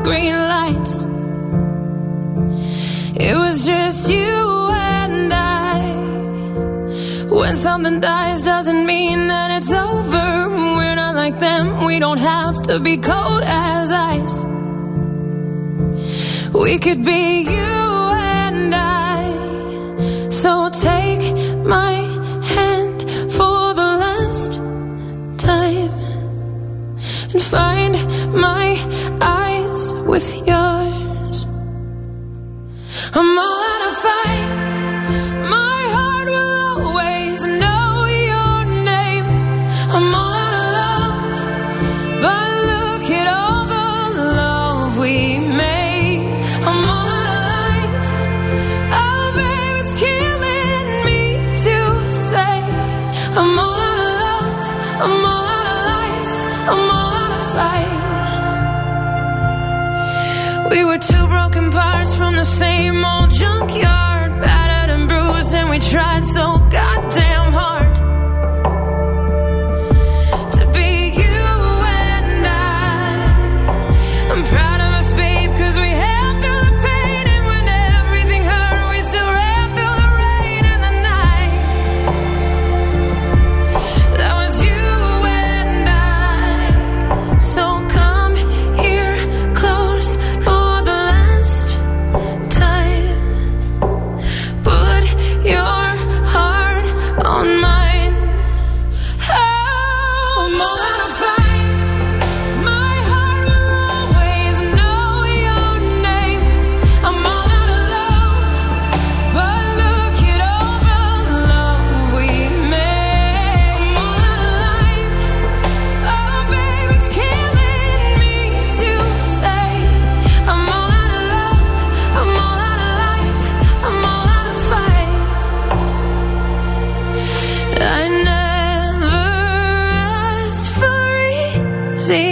green lights. It was just you and I. When something dies doesn't mean that it's over. We're not like them, we don't have to be cold as ice. We could be you and I. So take my hand for the last time and find my eyes with yours. I'm all out of fight. My heart will always know your name. I'm all out of love, but look at all the love we made. I'm all out of life. Oh, babe, it's killing me to say. I'm all out of love. I'm all out of life. I'm all out of fight. We were two broken parts from the same old junkyard, battered and bruised, and we tried so goddamn hard to be you and I. I'm proud of us, babe, 'cause we held through the pain, and when everything hurt, we still ran through the rain and the night. That was you and I. So come here close for the last time. Put your heart on mine. Oh, I'm all out of fight. My heart will always know your name. I'm all out of love, but look at all the love we made. I'm all out of life. Oh, babe, it's killing me to say. I'm all out of love. I'm all out of life. I'm all out of fight. I never asked for easy,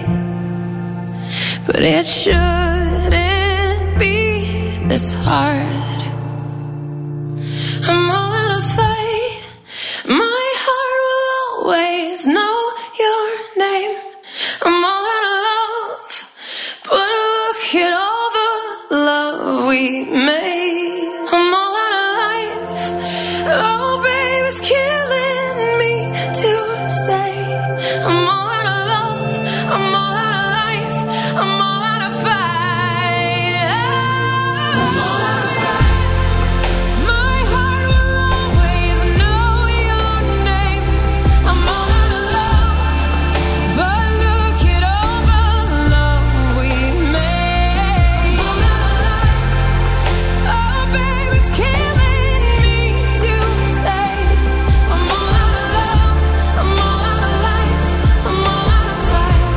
but it shouldn't be this hard. I'm all out of fight. My heart will always know your name. I'm all out of love, but look at all the love we made. I'm all out of life. Oh, babe, it's killing me to say. I'm all out of love. I'm all out of life. I'm all out of fight. I'm all out of fight. My heart will always know your name. I'm all out of love, but look at all the love we made. I'm all out of life. Oh, babe, it's killing me to say. I'm all out of love. I'm all out of life. I'm all out of fight.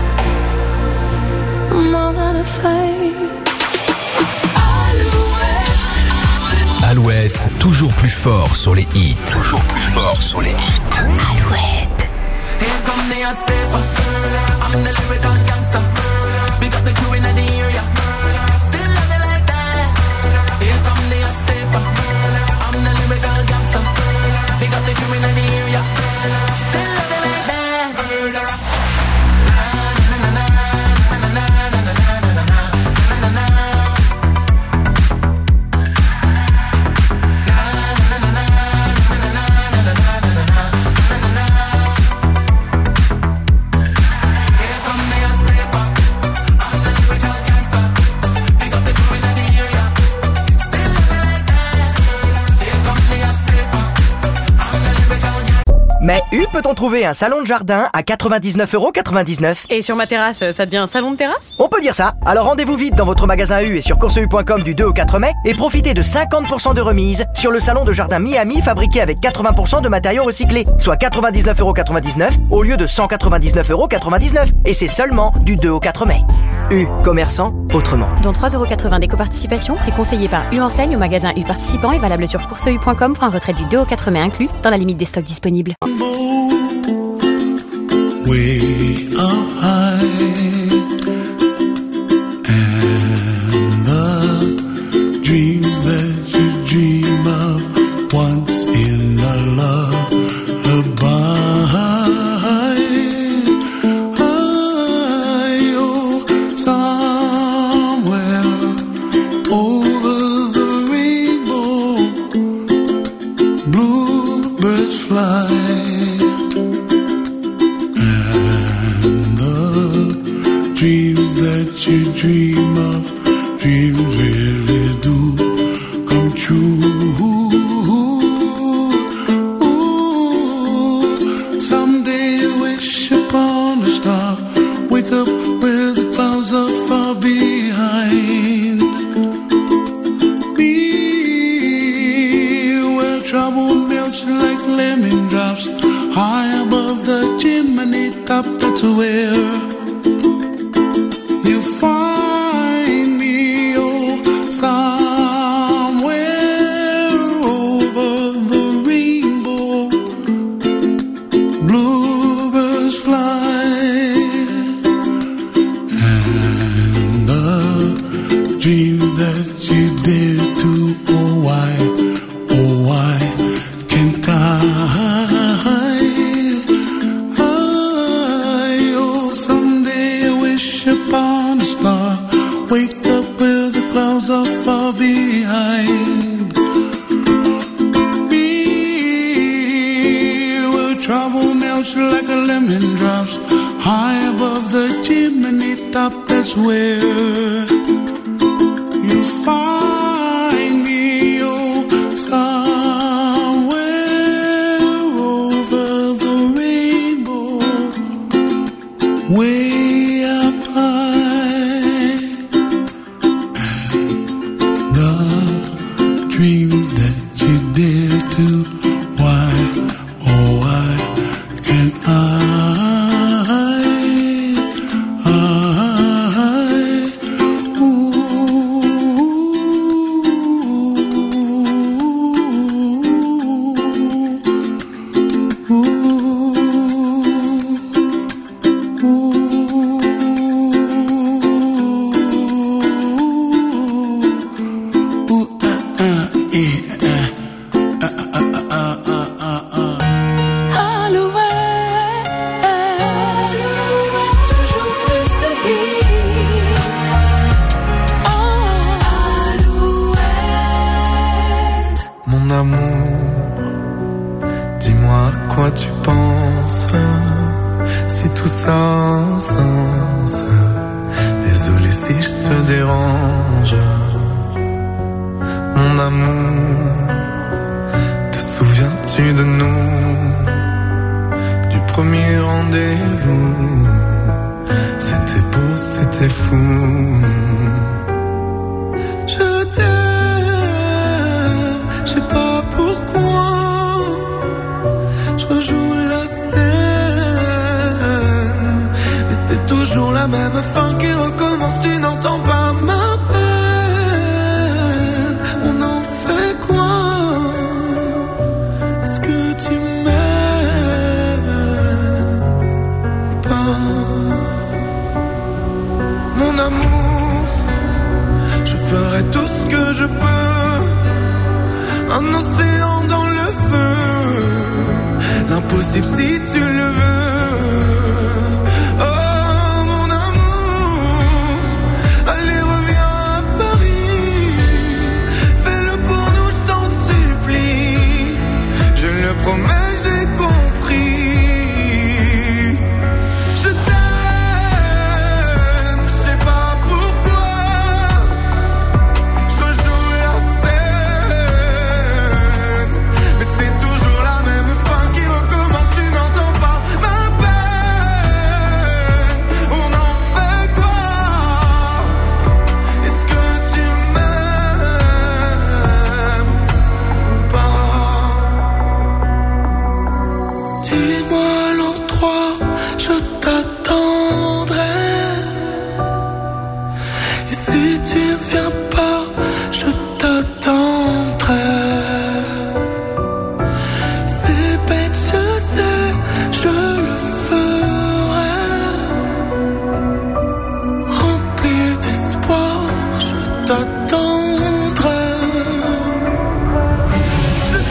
I'm all out of fight. Alouette, toujours plus fort sur les hits. Toujours plus fort sur les hits. Alouette. Here come the hot stepper. I'm the lyrical gangster. Big up the crew in the area. Still love it like that. Here come the hot stepper. I'm the lyrical gangster. Big up the crew in the area. Still love it like that. Mais U peut-on trouver un salon de jardin à 99,99 €? Et sur ma terrasse, ça devient un salon de terrasse? On peut dire ça. Alors rendez-vous vite dans votre magasin U et sur courseu.com du 2 au 4 mai et profitez de 50% de remise sur le salon de jardin Miami fabriqué avec 80% de matériaux recyclés, soit 99,99 € au lieu de 199,99 €. Et c'est seulement du 2 au 4 mai. U, commerçant autrement. Dont 3,80 € d'éco-participation, prix conseillé par U Enseigne au magasin U participant et valable sur courseu.com pour un retrait du 2 au 4 mai inclus, dans la limite des stocks disponibles. Way up high, and the dreams that you dream of once in a lullaby. Oh, that you dream of, dreams really do come true. Someday you wish upon a star, wake up where the clouds are far behind. Be where trouble melts like lemon drops, high above the chimney top, that's where you find me, oh, somewhere over the rainbow. Bluebirds fly, and the dreams that you dare to, oh why can't I? Upon a star, wake up where the clouds are far behind. Be where trouble melts like a lemon drops, high above the chimney top, that's where you find me, oh, somewhere over the rainbow, way up high. And the dreams that you dare to, why, oh why can't I?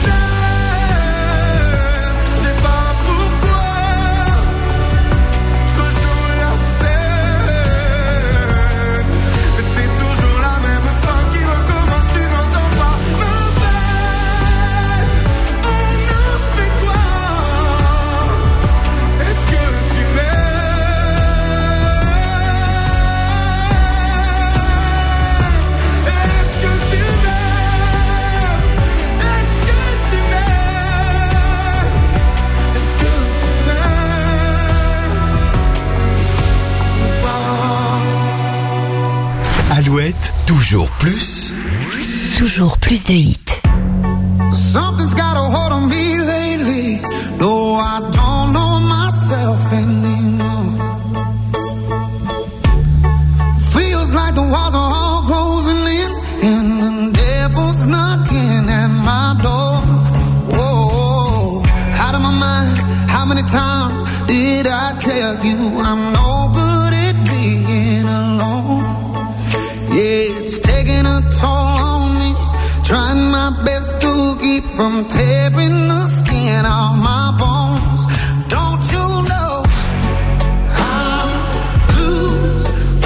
Je Toujours plus. Toujours plus de hits. Something's got a hold on me lately. No, I don't know myself anymore. Feels like the walls are all closing in, and the devil's knocking at my door. Whoa, out of my mind. How many times did I tell you I'm no good at being alone? Yeah, it's taking a toll on me. Trying my best to keep from tearing the skin off my bones. Don't you know I lose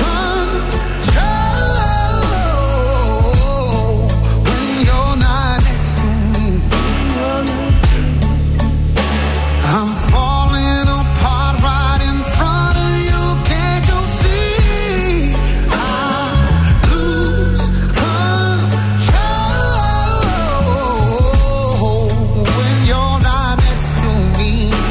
control when you're not next to me? I'm falling apart right in front of you. Can't you see? I lose control when you're not next to me.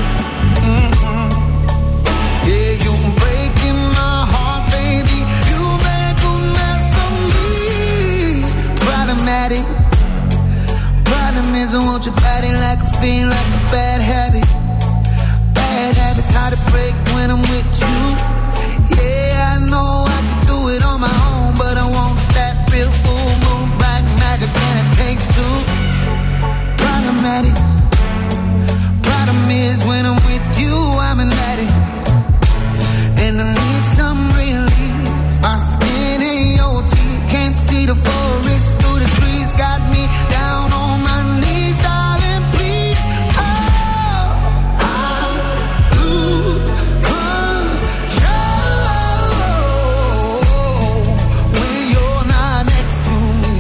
Yeah, you're breaking my heart, baby. You make a mess of me. Problematic. Problem is I want your body like a fiend, like a bad habit. Bad habits hard to break when I'm with you. Yeah, I know I could do it on my own, but I want that real full moon black magic, and it takes two. Problematic. Problem is when I'm with you, I'm an addict, and I need some relief. My skin in your teeth, can't see the forest through the trees. Got me down on my knees, darling, please. Oh, I lose control when you're not next to me.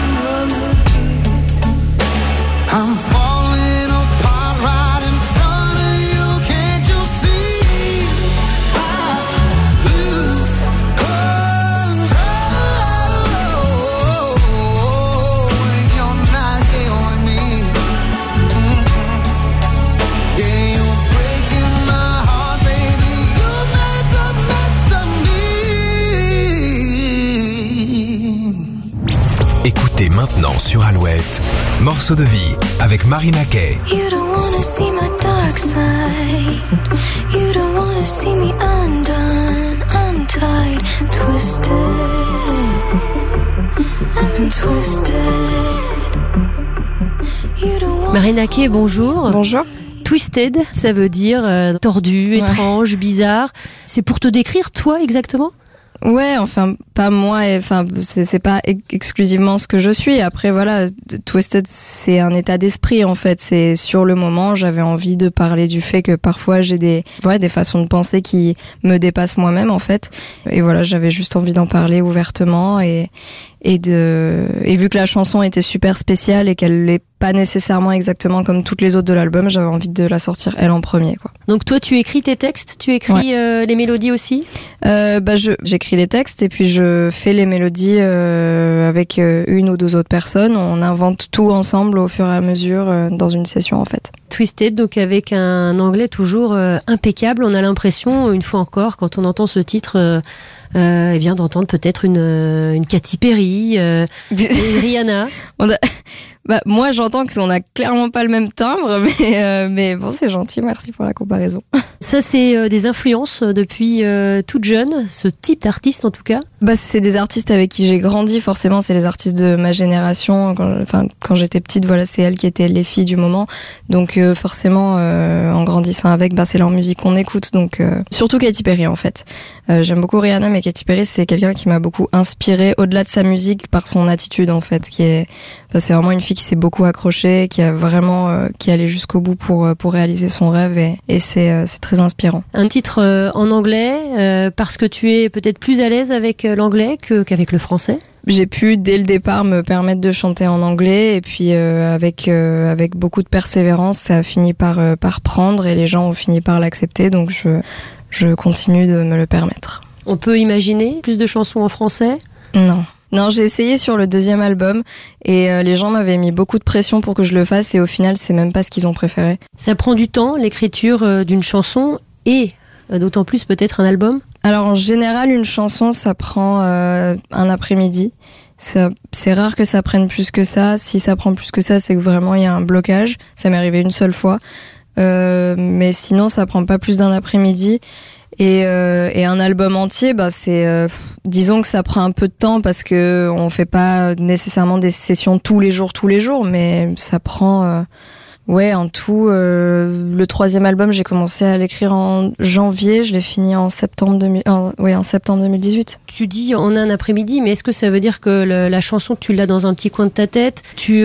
I'm falling apart right in front of you. Can't you see? I lose control when you're not here with me. Yeah, you're breaking my heart, baby. You make a mess of me. Écoutez maintenant sur Alouette, Morceau de vie avec Marina Kaye. You don't wanna see my dark side. You don't wanna see me undone, untied, twisted. I'm twisted. You don't wanna... Marina Kaye, bonjour. Bonjour. Twisted, ça veut dire tordu, étrange, bizarre. C'est pour te décrire, toi, exactement ? Ouais, enfin pas moi, enfin c'est pas exclusivement ce que je suis. Après voilà, Twisted, c'est un état d'esprit en fait. C'est sur le moment, j'avais envie de parler du fait que parfois j'ai des façons de penser qui me dépassent moi-même en fait. Et voilà, j'avais juste envie d'en parler ouvertement et vu que la chanson était super spéciale et qu'elle n'est pas nécessairement exactement comme toutes les autres de l'album, j'avais envie de la sortir elle en premier, quoi. Donc toi, tu écris tes textes, tu écris les mélodies aussi ? J'écris les textes et puis je fais les mélodies avec une ou deux autres personnes. On invente tout ensemble au fur et à mesure dans une session en fait. Twisted, donc avec un anglais toujours impeccable. On a l'impression, une fois encore, quand on entend ce titre, d'entendre peut-être une Katy Perry, une Rihanna. Moi, j'entends qu'on a clairement pas le même timbre, mais bon, c'est gentil, merci pour la comparaison. Ça, c'est des influences depuis toute jeune, ce type d'artiste en tout cas ? C'est des artistes avec qui j'ai grandi, forcément, c'est les artistes de ma génération. Quand j'étais petite, voilà, c'est elles qui étaient les filles du moment. Donc forcément, en grandissant avec, c'est leur musique qu'on écoute. Donc surtout Katy Perry en fait. J'aime beaucoup Rihanna, mais Katy Perry, c'est quelqu'un qui m'a beaucoup inspirée, au-delà de sa musique, par son attitude en fait, c'est vraiment une fille qui s'est beaucoup accrochée, qui a vraiment qui allait jusqu'au bout pour réaliser son rêve et c'est très inspirant. Un titre en anglais parce que tu es peut-être plus à l'aise avec l'anglais qu'avec le français ? J'ai pu dès le départ me permettre de chanter en anglais et puis avec beaucoup de persévérance, ça a fini par prendre et les gens ont fini par l'accepter, donc je continue de me le permettre. On peut imaginer plus de chansons en français ? Non, j'ai essayé sur le deuxième album et les gens m'avaient mis beaucoup de pression pour que je le fasse et au final, c'est même pas ce qu'ils ont préféré. Ça prend du temps, l'écriture d'une chanson et d'autant plus peut-être un album ? Alors en général, une chanson, ça prend un après-midi c'est rare que ça prenne plus que ça. Si ça prend plus que ça, c'est que vraiment il y a un blocage. Ça m'est arrivé une seule fois. Mais sinon, ça prend pas plus d'un après-midi. Et un album entier, disons que ça prend un peu de temps parce que on fait pas nécessairement des sessions tous les jours, mais ça prend... en tout, le 3e album, j'ai commencé à l'écrire en janvier, je l'ai fini en septembre 2018. Tu dis en un après-midi, mais est-ce que ça veut dire que la chanson, tu l'as dans un petit coin de ta tête? Tu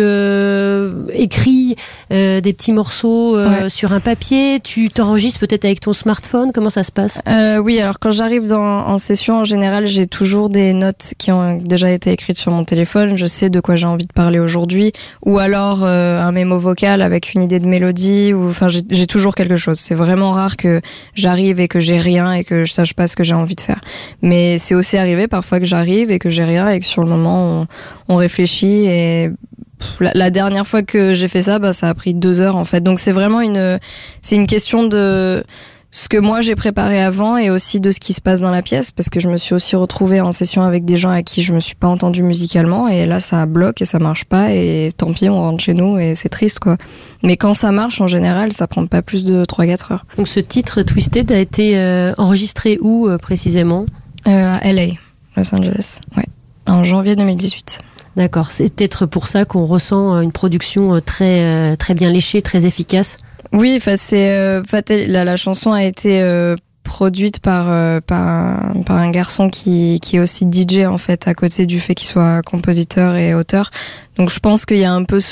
écris des petits morceaux sur un papier? Tu t'enregistres peut-être avec ton smartphone? Comment ça se passe? Oui, alors quand j'arrive en session, en général, j'ai toujours des notes qui ont déjà été écrites sur mon téléphone. Je sais de quoi j'ai envie de parler aujourd'hui. Ou alors un mémo vocal avec une idée de mélodie, j'ai toujours quelque chose. C'est vraiment rare que j'arrive et que j'ai rien et que je sache pas ce que j'ai envie de faire. Mais c'est aussi arrivé parfois que j'arrive et que j'ai rien et que sur le moment on réfléchit. Et la dernière fois que j'ai fait ça, ça a pris 2 heures en fait. Donc c'est vraiment une question de ce que moi j'ai préparé avant et aussi de ce qui se passe dans la pièce, parce que je me suis aussi retrouvée en session avec des gens à qui je me suis pas entendue musicalement, et là ça bloque et ça marche pas, et tant pis, on rentre chez nous et c'est triste quoi. Mais quand ça marche, en général, ça prend pas plus de 3-4 heures. Donc ce titre Twisted a été enregistré où précisément? À LA, Los Angeles, ouais, en janvier 2018. D'accord, c'est peut-être pour ça qu'on ressent une production très, très bien léchée, très efficace. Oui, la chanson a été produite par un garçon qui est aussi DJ en fait, à côté du fait qu'il soit compositeur et auteur. Donc je pense qu'il y a un peu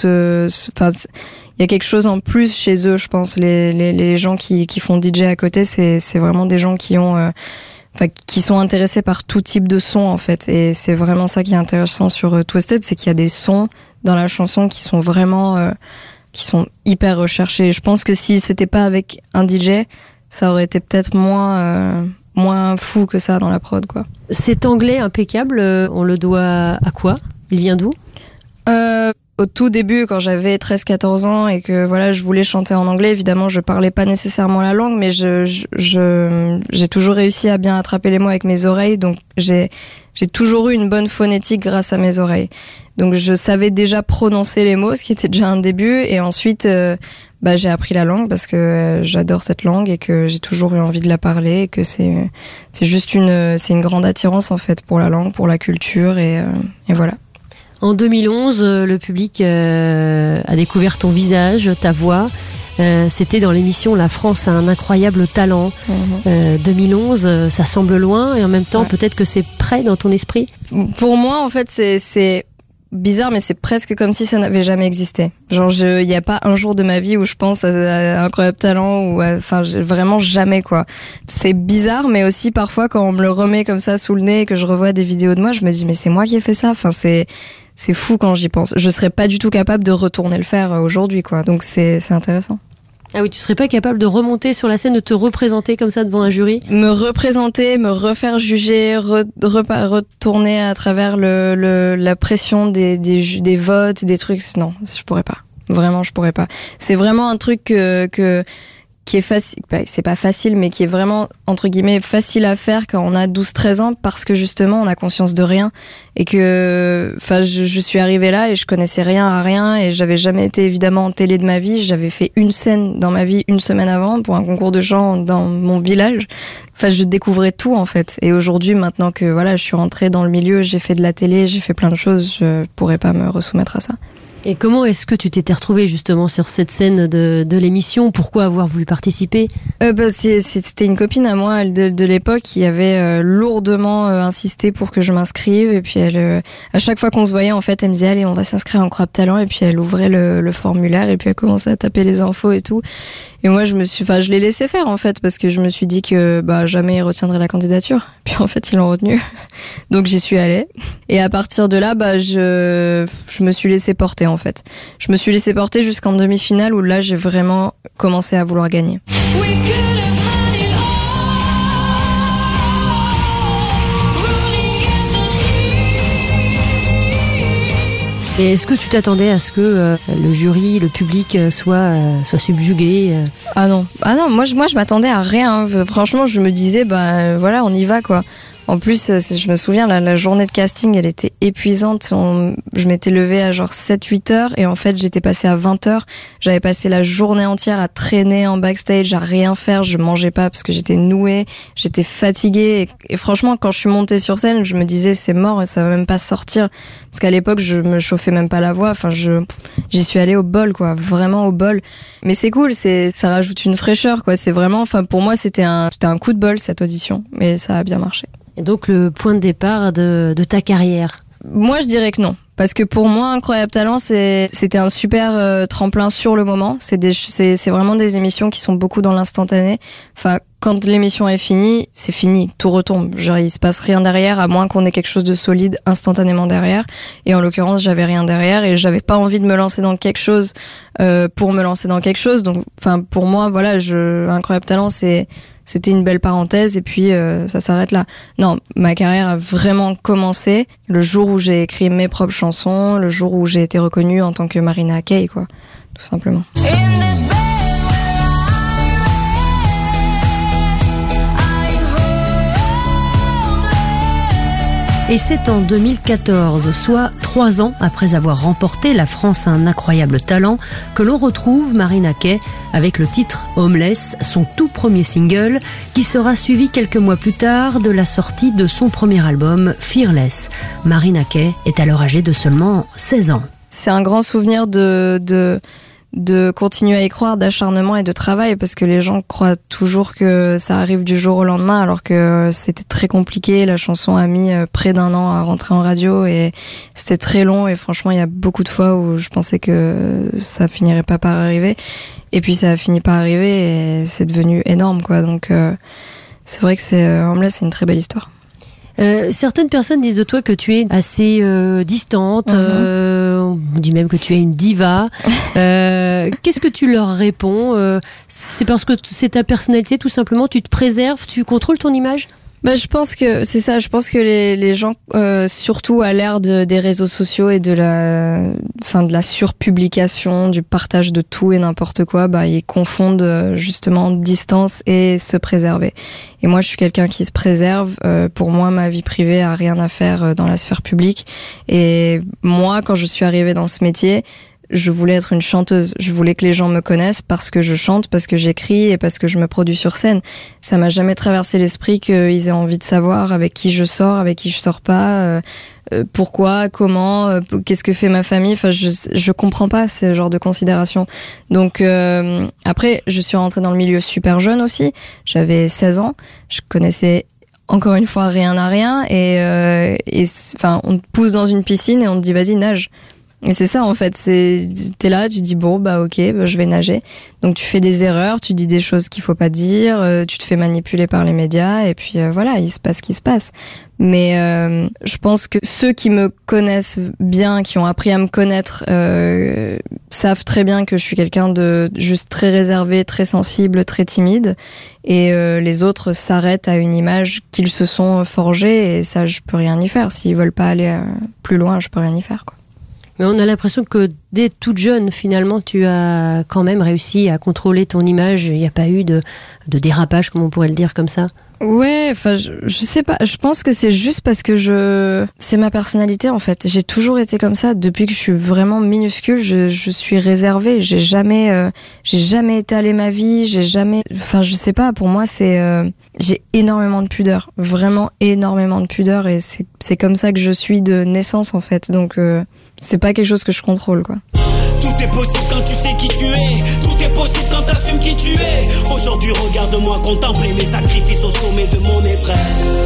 il y a quelque chose en plus chez eux, je pense. Les gens qui font DJ à côté, c'est vraiment des gens qui ont qui sont intéressés par tout type de son en fait, et c'est vraiment ça qui est intéressant sur Twisted, c'est qu'il y a des sons dans la chanson qui sont vraiment qui sont hyper recherchés. Je pense que si c'était pas avec un DJ, ça aurait été peut-être moins fou que ça dans la prod quoi. Cet anglais impeccable, on le doit à quoi? Il vient d'où? Au tout début, quand j'avais 13-14 ans et que voilà, je voulais chanter en anglais, évidemment, je parlais pas nécessairement la langue, mais j'ai toujours réussi à bien attraper les mots avec mes oreilles, donc j'ai toujours eu une bonne phonétique grâce à mes oreilles. Donc je savais déjà prononcer les mots, ce qui était déjà un début, et ensuite j'ai appris la langue parce que j'adore cette langue et que j'ai toujours eu envie de la parler, et que c'est une grande attirance en fait pour la langue, pour la culture, et voilà. En 2011, le public a découvert ton visage, ta voix. C'était dans l'émission La France a un incroyable talent. 2011, ça semble loin, et en même temps, peut-être que c'est près dans ton esprit. Pour moi, en fait, c'est bizarre, mais c'est presque comme si ça n'avait jamais existé. Genre, il n'y a pas un jour de ma vie où je pense à Incroyable Talent, ou vraiment jamais, quoi. C'est bizarre, mais aussi parfois quand on me le remet comme ça sous le nez et que je revois des vidéos de moi, je me dis, mais c'est moi qui ai fait ça. C'est fou quand j'y pense. Je serais pas du tout capable de retourner le faire aujourd'hui, quoi. Donc c'est intéressant. Ah oui, tu serais pas capable de remonter sur la scène, de te représenter comme ça devant un jury? Me représenter, me refaire juger, retourner à travers la pression des votes, des trucs. Non, je pourrais pas. Vraiment, je pourrais pas. C'est vraiment un truc qui est facile, c'est pas facile, mais qui est vraiment, entre guillemets, facile à faire quand on a 12-13 ans, parce que justement, on a conscience de rien, et que, je suis arrivée là et je connaissais rien à rien, et j'avais jamais été évidemment en télé de ma vie. J'avais fait une scène dans ma vie une semaine avant pour un concours de chant dans mon village. Je découvrais tout, en fait. Et aujourd'hui, maintenant que, voilà, je suis rentrée dans le milieu, j'ai fait de la télé, j'ai fait plein de choses, je pourrais pas me resoumettre à ça. Et comment est-ce que tu t'étais retrouvée justement sur cette scène de l'émission? Pourquoi avoir voulu participer? C'était une copine à moi de l'époque qui avait lourdement insisté pour que je m'inscrive, et puis elle, à chaque fois qu'on se voyait, en fait, elle me disait allez, on va s'inscrire à Incroyable Talent, et puis elle ouvrait le formulaire, et puis elle commençait à taper les infos et tout. Et moi je l'ai laissé faire, en fait, parce que je me suis dit que jamais ils retiendraient la candidature. Puis en fait ils l'ont retenu. Donc j'y suis allée. Et à partir de là, je me suis laissée porter, en fait. Je me suis laissée porter jusqu'en demi-finale, où là j'ai vraiment commencé à vouloir gagner. Et est-ce que tu t'attendais à ce que le jury, le public soit subjugué? Ah non, moi je m'attendais à rien. Franchement, je me disais voilà, on y va, quoi. En plus, je me souviens, la journée de casting, elle était épuisante. Je m'étais levée à genre 7-8 heures et en fait, j'étais passée à 20 heures. J'avais passé la journée entière à traîner en backstage, à rien faire. Je mangeais pas parce que j'étais nouée, j'étais fatiguée. Et franchement, quand je suis montée sur scène, je me disais, c'est mort, ça va même pas sortir. Parce qu'à l'époque, je me chauffais même pas la voix. Enfin, j'y suis allée au bol, quoi. Vraiment au bol. Mais c'est cool, ça rajoute une fraîcheur, quoi. C'est vraiment, enfin, pour moi, c'était un coup de bol, cette audition. Mais ça a bien marché. Et donc le point de départ de ta carrière? Moi, je dirais que non. Parce que pour moi, Incroyable Talent, c'était un super tremplin sur le moment. C'est vraiment des émissions qui sont beaucoup dans l'instantané. Enfin, quand l'émission est finie, c'est fini, tout retombe. Genre, il se passe rien derrière, à moins qu'on ait quelque chose de solide instantanément derrière. Et en l'occurrence, j'avais rien derrière et j'avais pas envie de me lancer dans quelque chose pour me lancer dans quelque chose. Donc, enfin, pour moi, voilà, Incroyable Talent, c'était une belle parenthèse et puis ça s'arrête là. Non, ma carrière a vraiment commencé le jour où j'ai écrit mes propres chansons, le jour où j'ai été reconnue en tant que Marina Kaye, quoi, tout simplement. Et c'est en 2014, soit 3 ans après avoir remporté La France a un incroyable talent, que l'on retrouve Marina Kaye avec le titre Homeless, son tout premier single, qui sera suivi quelques mois plus tard de la sortie de son premier album Fearless. Marina Kaye est alors âgée de seulement 16 ans. C'est un grand souvenir de continuer à y croire, d'acharnement et de travail, parce que les gens croient toujours que ça arrive du jour au lendemain, alors que c'était très compliqué. La chanson a mis près d'1 an à rentrer en radio et c'était très long, et franchement, il y a beaucoup de fois où je pensais que ça finirait pas par arriver, et puis ça a fini par arriver et c'est devenu énorme, quoi. Donc c'est vrai que Homeless, c'est une très belle histoire. Certaines personnes disent de toi que tu es assez distante, on dit même que tu es une diva. Qu'est-ce que tu leur réponds? C'est parce que c'est ta personnalité, tout simplement, tu te préserves, tu contrôles ton image? Bah, je pense que c'est ça. Je pense que les gens, surtout à l'ère des réseaux sociaux et de la surpublication, du partage de tout et n'importe quoi, bah, ils confondent justement distance et se préserver. Et moi, je suis quelqu'un qui se préserve. Pour moi, ma vie privée a rien à faire dans la sphère publique. Et moi, quand je suis arrivée dans ce métier, je voulais être une chanteuse. Je voulais que les gens me connaissent parce que je chante, parce que j'écris et parce que je me produis sur scène. Ça m'a jamais traversé l'esprit qu'ils aient envie de savoir avec qui je sors, avec qui je sors pas, pourquoi, comment, qu'est-ce que fait ma famille. Enfin, je comprends pas ce genre de considération. Donc après, je suis rentrée dans le milieu super jeune aussi. J'avais 16 ans. Je connaissais encore une fois rien à rien et enfin, on te pousse dans une piscine et on te dit vas-y, nage. Et c'est ça, en fait, t'es là, tu dis bon, bah ok, bah, je vais nager. Donc tu fais des erreurs, tu dis des choses qu'il faut pas dire, tu te fais manipuler par les médias, et puis voilà, il se passe ce qui se passe. Mais je pense que ceux qui me connaissent bien, qui ont appris à me connaître, savent très bien que je suis quelqu'un de juste très réservé, très sensible, très timide. Et les autres s'arrêtent à une image qu'ils se sont forgée, et ça, je peux rien y faire. S'ils veulent pas aller plus loin, je peux rien y faire, quoi. Mais on a l'impression que dès toute jeune, finalement, tu as quand même réussi à contrôler ton image. Il n'y a pas eu de dérapage, comme on pourrait le dire comme ça. Ouais, enfin, je sais pas. Je pense que c'est juste parce que c'est ma personnalité, en fait. J'ai toujours été comme ça. Depuis que je suis vraiment minuscule, je suis réservée. J'ai jamais étalé ma vie. Enfin, je sais pas. Pour moi, j'ai énormément de pudeur. Vraiment énormément de pudeur. Et c'est comme ça que je suis de naissance, en fait. Donc, c'est pas quelque chose que je contrôle, quoi. Tout est possible quand tu sais qui tu es. Tout est possible quand t'assumes qui tu es. Aujourd'hui, regarde-moi contempler mes sacrifices au sommet de mon épreuve.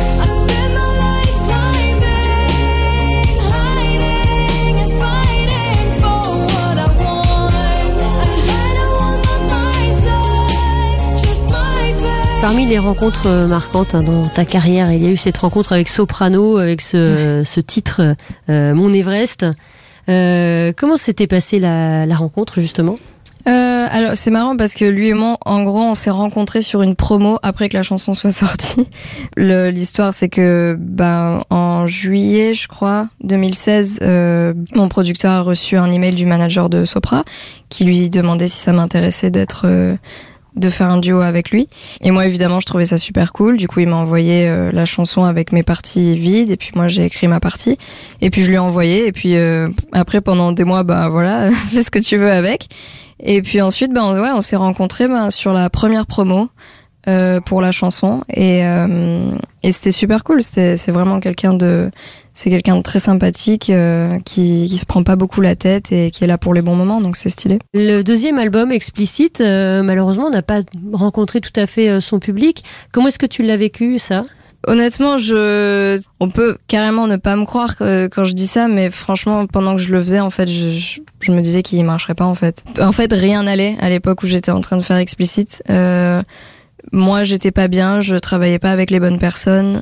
Parmi les rencontres marquantes dans ta carrière, il y a eu cette rencontre avec Soprano, avec ce titre Mon Everest. Comment s'était passée la rencontre, justement ? Alors c'est marrant parce que lui et moi, en gros, on s'est rencontrés sur une promo après que la chanson soit sortie. L'histoire, c'est que en juillet, je crois, 2016, mon producteur a reçu un email du manager de Sopra qui lui demandait si ça m'intéressait d'être de faire un duo avec lui. Et moi, évidemment, je trouvais ça super cool. Du coup, il m'a envoyé la chanson avec mes parties vides. Et puis moi, j'ai écrit ma partie. Et puis je lui ai envoyé. Et puis après, pendant des mois, bah voilà, fais ce que tu veux avec. Et puis ensuite, on s'est rencontrés sur la première promo pour la chanson. Et c'était super cool. C'est vraiment quelqu'un de très sympathique qui se prend pas beaucoup la tête et qui est là pour les bons moments, donc c'est stylé. Le deuxième album, Explicit, malheureusement n'a pas rencontré tout à fait son public. Comment est-ce que tu l'as vécu, ça ? Honnêtement, on peut carrément ne pas me croire quand je dis ça, mais franchement, pendant que je le faisais, en fait, je me disais qu'il marcherait pas, en fait. En fait, rien n'allait à l'époque où j'étais en train de faire Explicit. Moi, j'étais pas bien, je travaillais pas avec les bonnes personnes.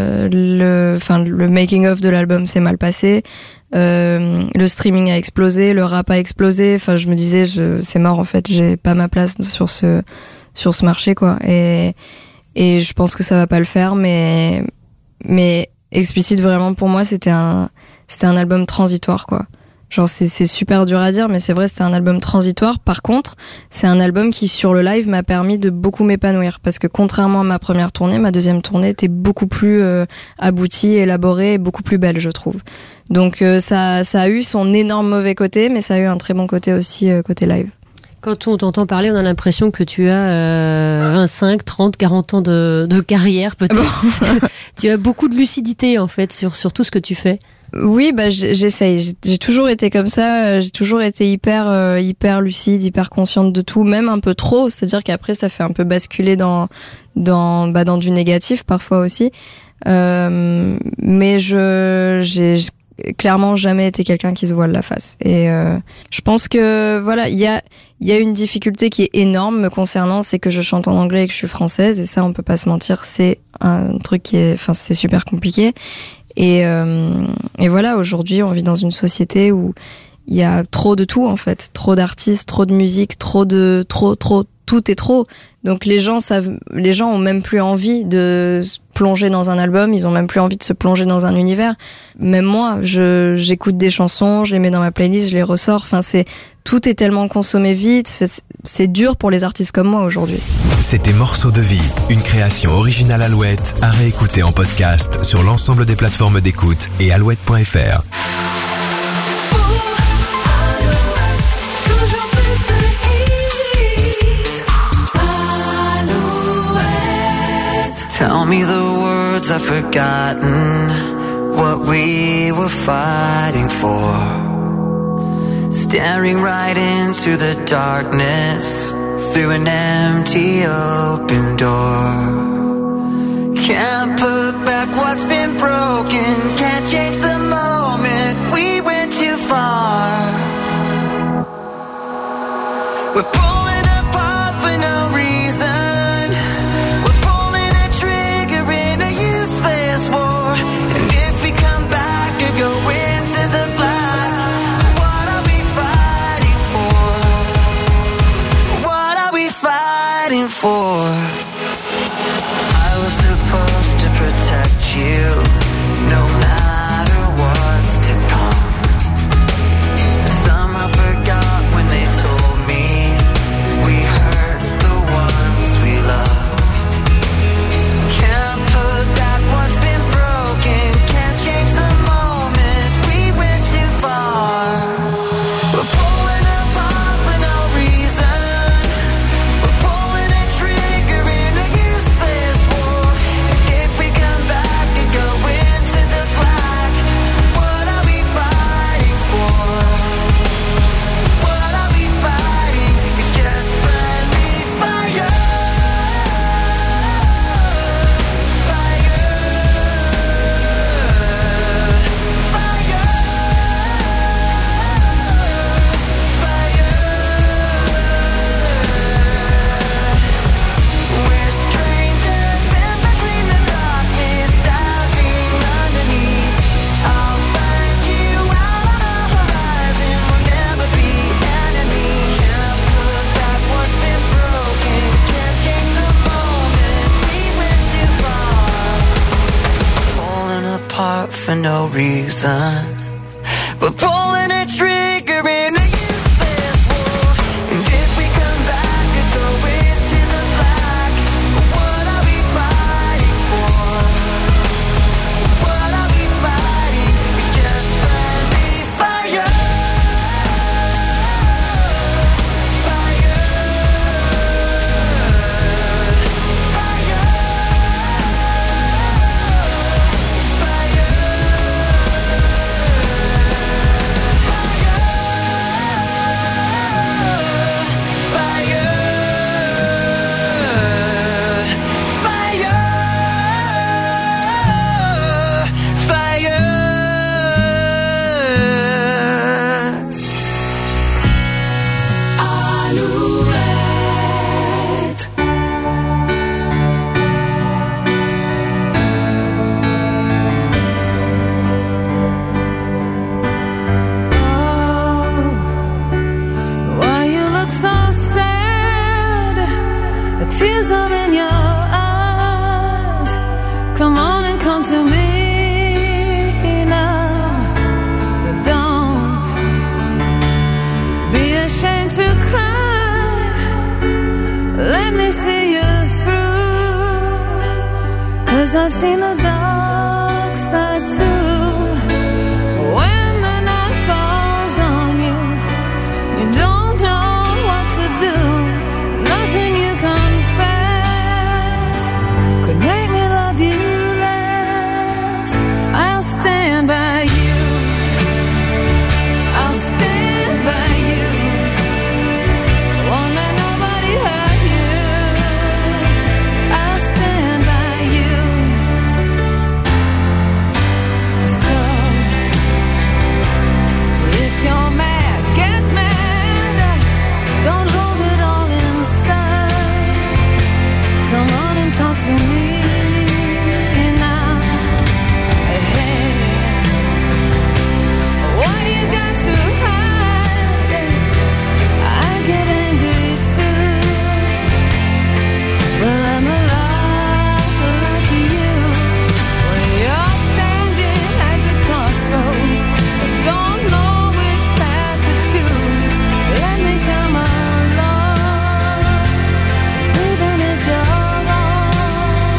Le making of de l'album s'est mal passé. Le streaming a explosé, le rap a explosé. Enfin, je me disais, c'est mort en fait. J'ai pas ma place sur ce marché, quoi. Et je pense que ça va pas le faire, mais Explicit, vraiment pour moi, c'était un album transitoire, quoi. Genre c'est super dur à dire, mais c'est vrai, c'était un album transitoire. Par contre, c'est un album qui sur le live m'a permis de beaucoup m'épanouir, parce que contrairement à ma première tournée, ma deuxième tournée était beaucoup plus aboutie, élaborée, et beaucoup plus belle, je trouve. Donc ça a eu son énorme mauvais côté, mais ça a eu un très bon côté aussi côté live. Quand on t'entend parler, on a l'impression que tu as 25, 30, 40 ans de carrière peut-être. Bon. Tu as beaucoup de lucidité en fait sur tout ce que tu fais. Oui, j'essaye. J'ai toujours été comme ça. J'ai toujours été hyper lucide, hyper consciente de tout, même un peu trop. C'est-à-dire qu'après, ça fait un peu basculer dans du négatif parfois aussi. Mais j'ai clairement jamais été quelqu'un qui se voile la face. Et je pense que voilà, il y a une difficulté qui est énorme me concernant, c'est que je chante en anglais et que je suis française. Et ça, on peut pas se mentir, c'est un truc c'est super compliqué. Et voilà, aujourd'hui, on vit dans une société où il y a trop de tout, en fait. Trop d'artistes, trop de musique, trop, tout est trop. Donc les gens ont même plus envie de se plonger dans un album, ils ont même plus envie de se plonger dans un univers. Même moi, j'écoute des chansons, je les mets dans ma playlist, je les ressors. Enfin, tout est tellement consommé vite, c'est dur pour les artistes comme moi aujourd'hui. C'était Morceaux de vie, une création originale Alouette, à réécouter en podcast sur l'ensemble des plateformes d'écoute et alouette.fr. Tell me the words I've forgotten, what we were fighting for. Staring right into the darkness, through an empty open door. Can't put back what's been broken, can't change the moment we went too far. We're pulling apart for no reason. For I was supposed to protect you, no matter what's to come. Somehow forgot when they told me we hurt the ones we love. Can't put back what's been broken, can't change the moment we went too far. We're pulling apart for no reason. For no reason, we're pulling a trigger in a useless war. And if we come back and go into 'Cause I've seen the dark side too. When the night falls on you, you don't know what to do. Nothing you confess could make me love you less. I'll stand by you. I'll stand by you. Won't let nobody hurt you. I'll stand by you. So if you're mad, get mad. Don't hold it all inside. Come on and talk to me now. Hey, what you got to hide? I get angry too. Well, I'm alive like you. When you're standing at the crossroads and don't know which path to choose, let me come along. 'Cause even if you're wrong,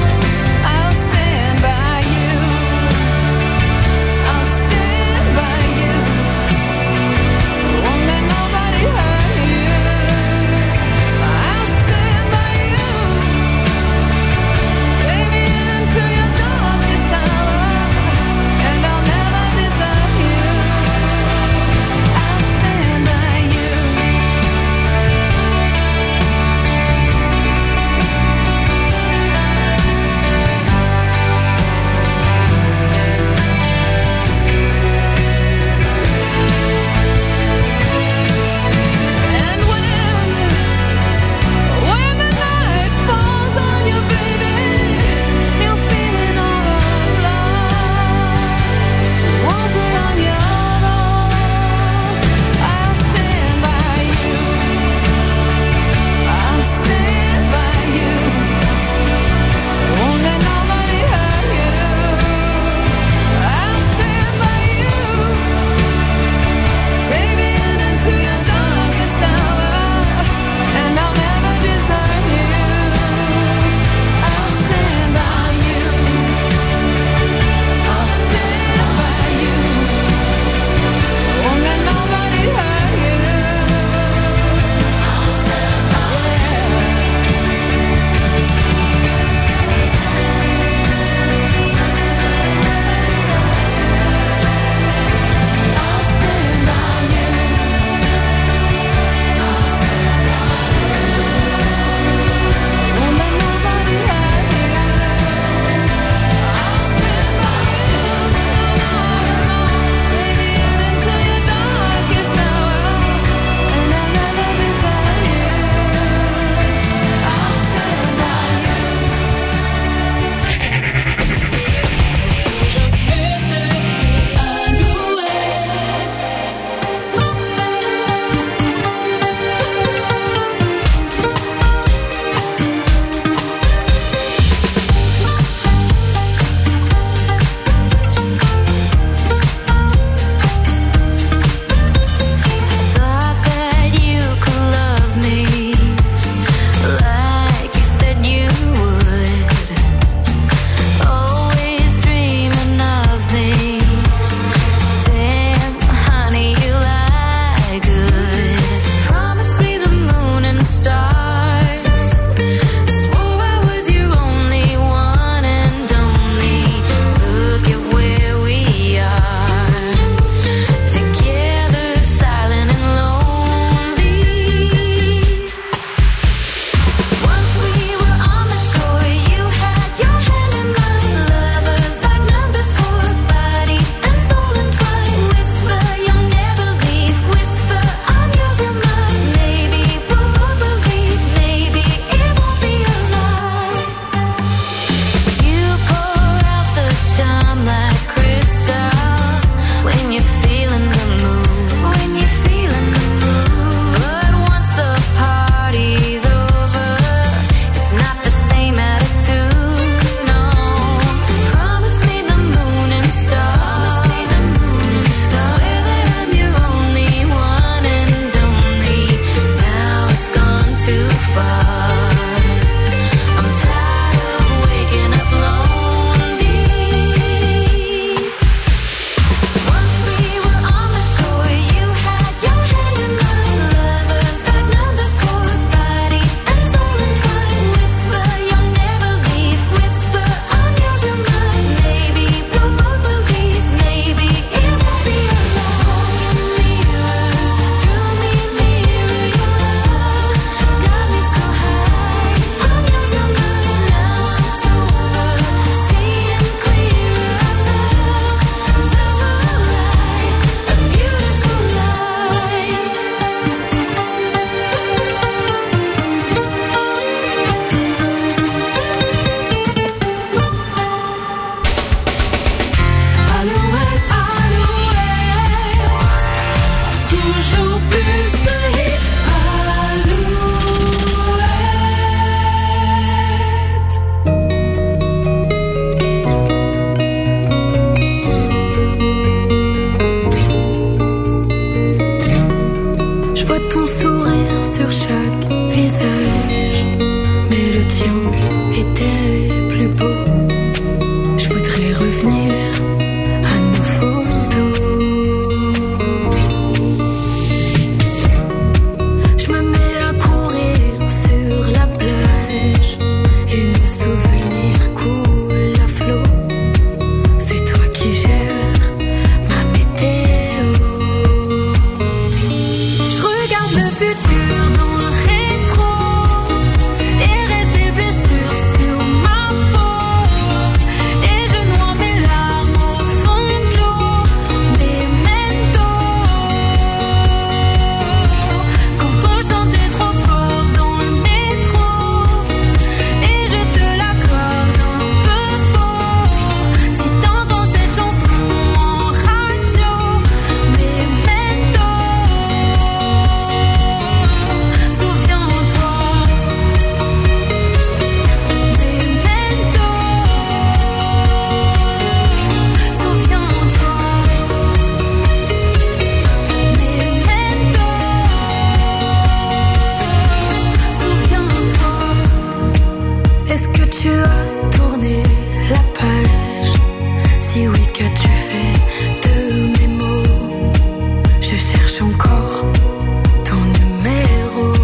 tu as tourné la page? Si oui, qu'as-tu fait de mes mots? Je cherche encore ton numéro.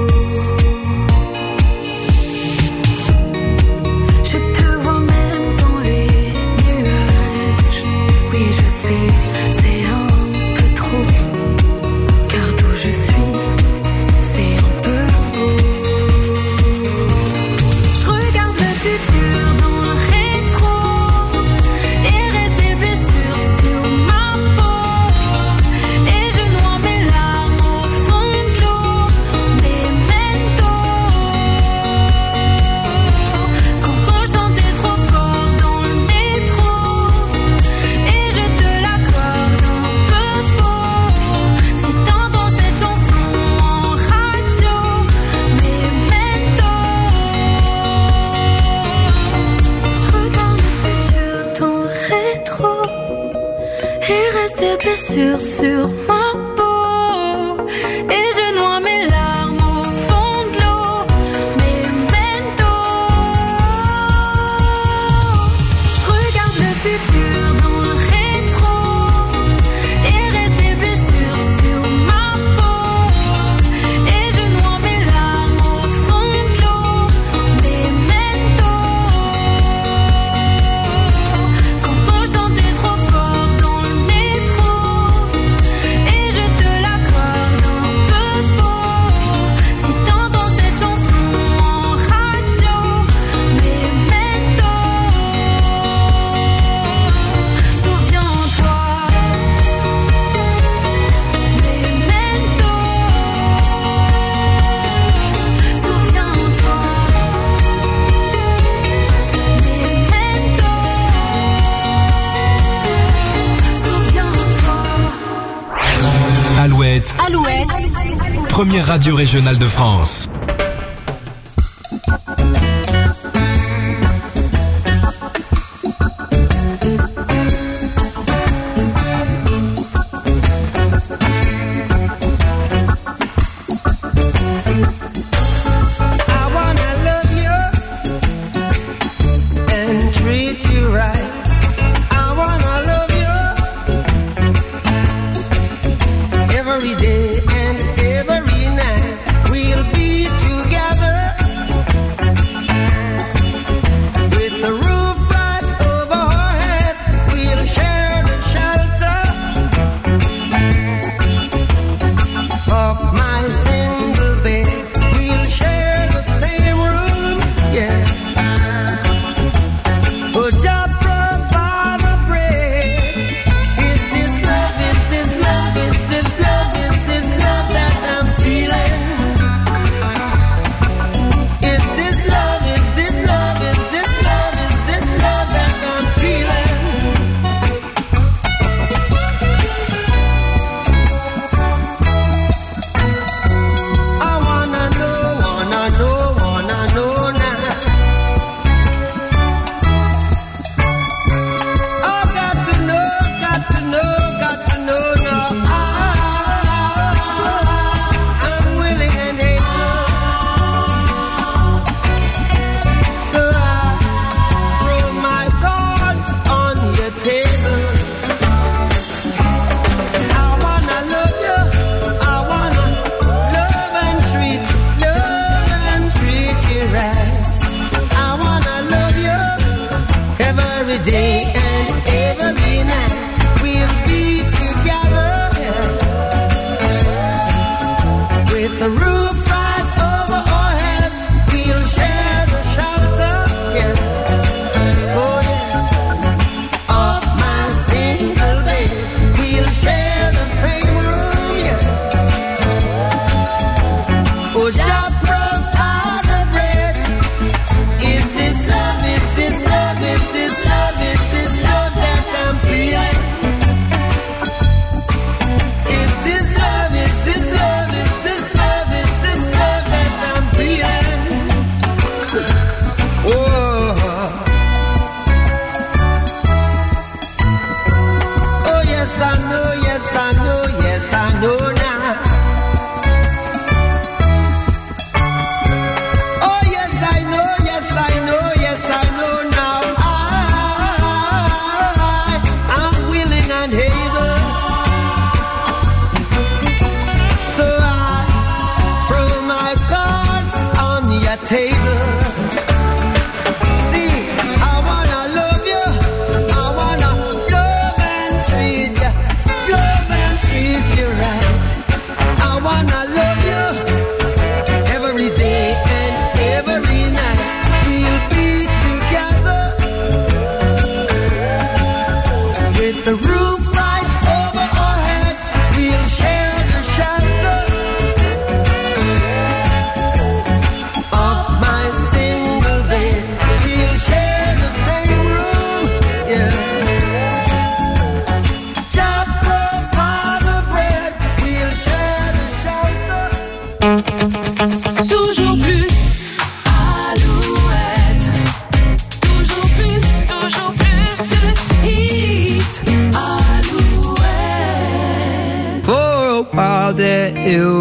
Je te vois même dans les nuages. Oui, je sais, c'est un peu trop. Car d'où je suis, c'est un peu beau. Je regarde le futur dans le rétro et reste des blessures sur ma peau. Et je noie mes larmes au fond de l'eau. Memento. Quand on chantait trop fort dans le métro et je te l'accorde un peu faux. Si t'entends cette chanson en radio, Memento. Je regarde le futur dans le rétro et reste des blessures sur ma peau. Et je noie mes larmes au fond de l'eau. Memento. Je regarde le futur dans le rétro et reste des blessures sur ma peau. Et je noie mes larmes au fond de l'eau. Memento. Quand on chantait trop fort dans le métro et je te l'accorde un peu faux. Si t'entends cette chanson en radio, Memento. Souviens-toi. Memento. Souviens-toi. Memento. Souviens-toi. Alouette, Alouette, première radio régionale de France. I wanna love you and treat you right. I wanna love you every day and every night. We'll be together with the roof right over our heads. We'll share the shelter of my single bed. We'll share the same room, yeah. But Jah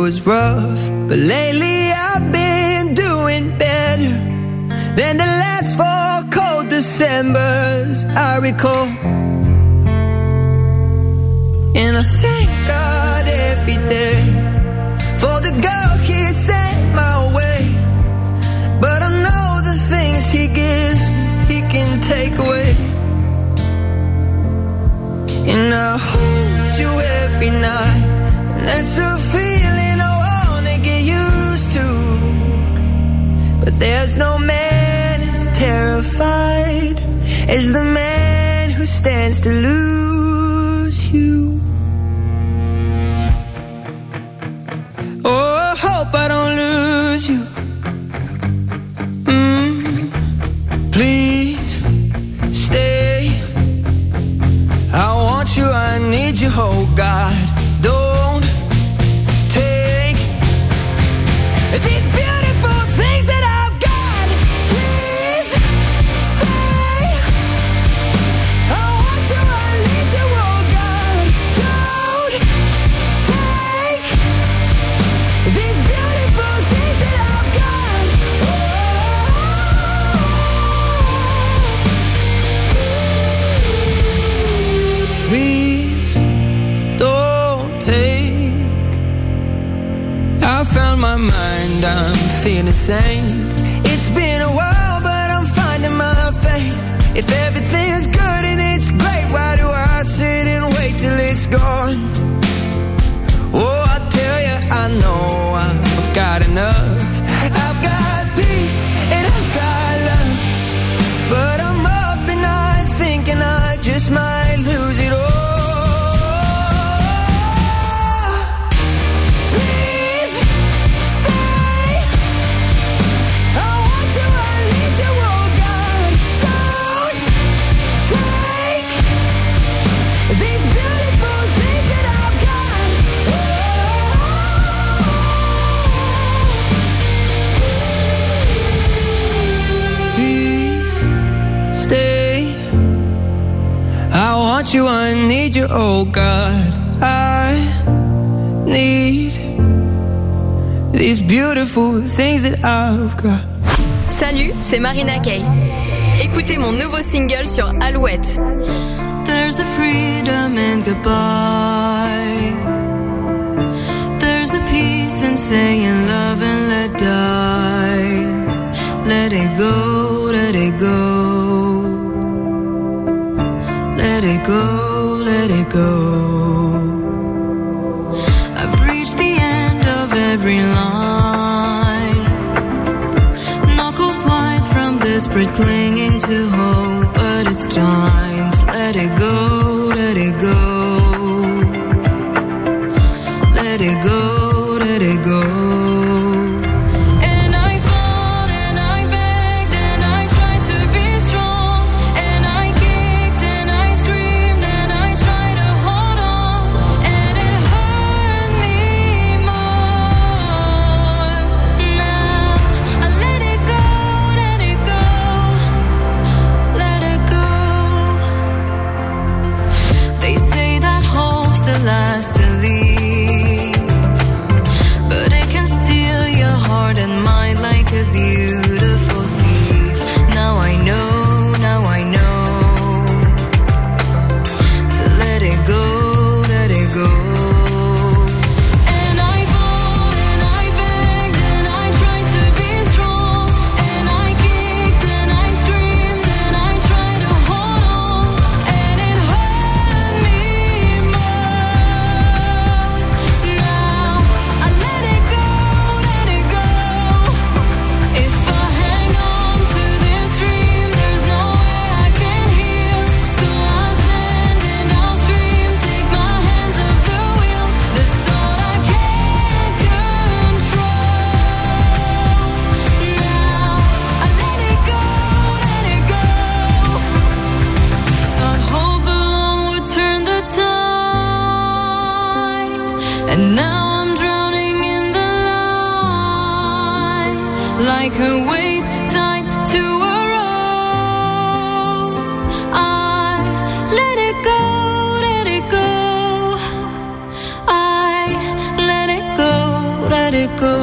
was rough, but lately I've been doing better than the last 4 cold Decembers I recall. And I thank God every day for the girl He sent my way. But I know the things He gives me, He can take away. And I hold you every night, and that's a feeling I wanna get used to. But there's no man as terrified as the man who stands to lose you. Oh, I hope I don't lose you. Please stay. I want you, I need you, oh God. Don't take these beautiful things that I've got. Please stay. I want you, I need you, oh God. Don't take these beautiful things that I've got. Please don't take. I found my mind, I'm feeling sane. It's been a while, but I'm finding my faith. If everything's good and it's great, why do I sit and wait till it's gone? Oh, I tell you, I know I've got enough. I've got peace and I've got love, but I'm up and night thinking I just might lose it all. You, I need you, oh God. I need these beautiful things that I've got. Salut, c'est Marina Kaye. Écoutez mon nouveau single sur Alouette. There's a freedom in goodbye. There's a peace in saying love and let die. Let it go, let it go. Let it go, let it go. I've reached the end of every line. Knuckles white from desperate clinging to hope. But it's time to let it go, let it go. Let it go, let it go. Last to leave, but it can steal your heart and mind like a beautiful thief. Now I know, now I know to let it go, let it go. And I fought and I begged and I tried to be strong, and I kicked and I screamed and I tried to hold on, and it hurt me more. And now I'm drowning in the light, like a wave tied to a rope. I let it go, let it go. I let it go, it go.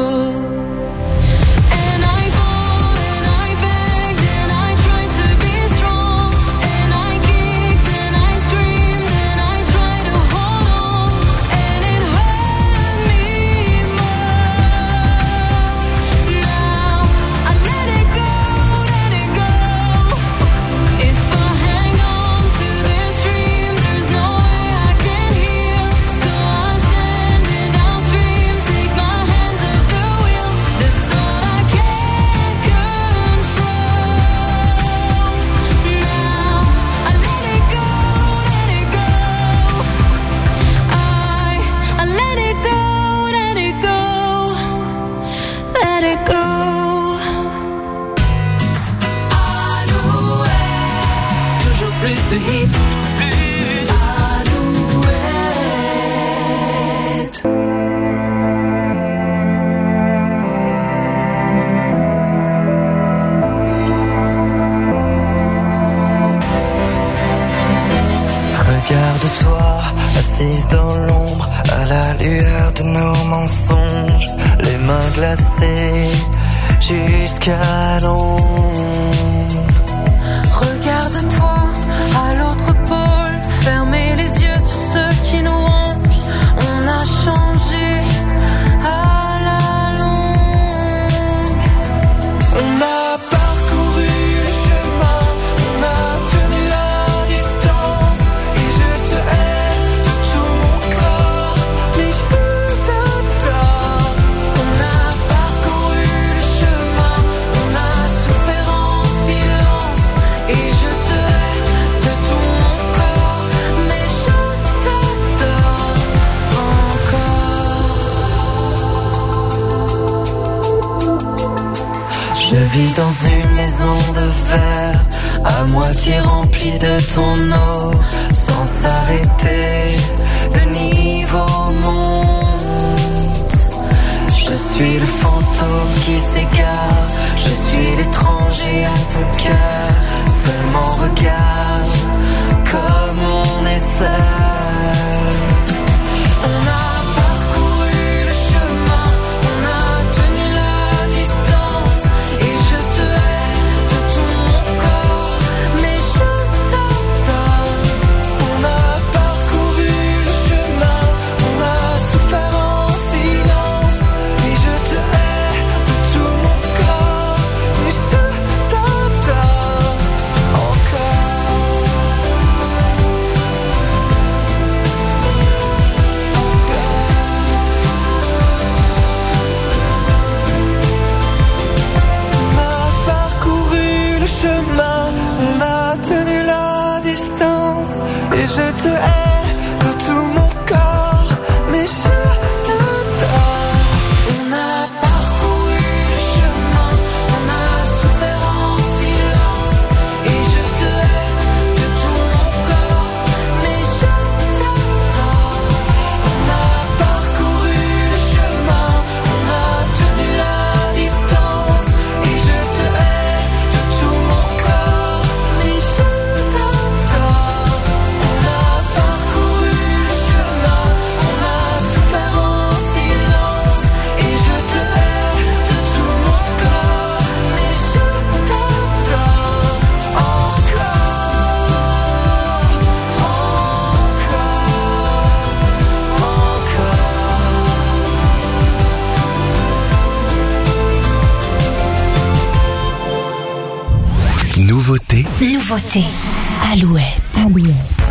Regarde-toi, assise dans l'ombre, à la lueur de nos mensonges, les mains glacées jusqu'à l'ombre. Regarde-toi à l'autre pôle, fermez les yeux sur ce qui nous ronge. On a changé à la longue. On a parcouru le chemin, on a tenu la distance, et je te hais de tout mon corps, mais je t'adore. On a parcouru le chemin, on a souffert en silence, et je te hais de tout mon corps, mais je t'adore encore. Je vis dans une maison de verre, à moitié remplie de ton eau, sans s'arrêter, le niveau monte. Je suis le fantôme qui s'égare, je suis l'étranger à ton cœur, seulement regarde comme on est seul. On a parcouru le chemin, on a tenu la distance, et je te hais de tout mon corps, mais je t'adore. On a parcouru le chemin, on a souffert en silence, et je te hais de tout mon corps, mais je t'adore On a parcouru le chemin, on a tenu la distance, et je te hais de tout mon corps, mais je t'adore. On a parcouru le chemin, on a souffert en silence, et je te hais de tout mon corps, mais je t'adore. On a parcouru le chemin, on a tenu la distance, et je te hais de tout mon corps, mais je t'adore. On a parcouru le chemin, on a souffert en silence, et je te hais de tout mon corps, mais je t'adore Nouveauté. Nouveauté. Alouette.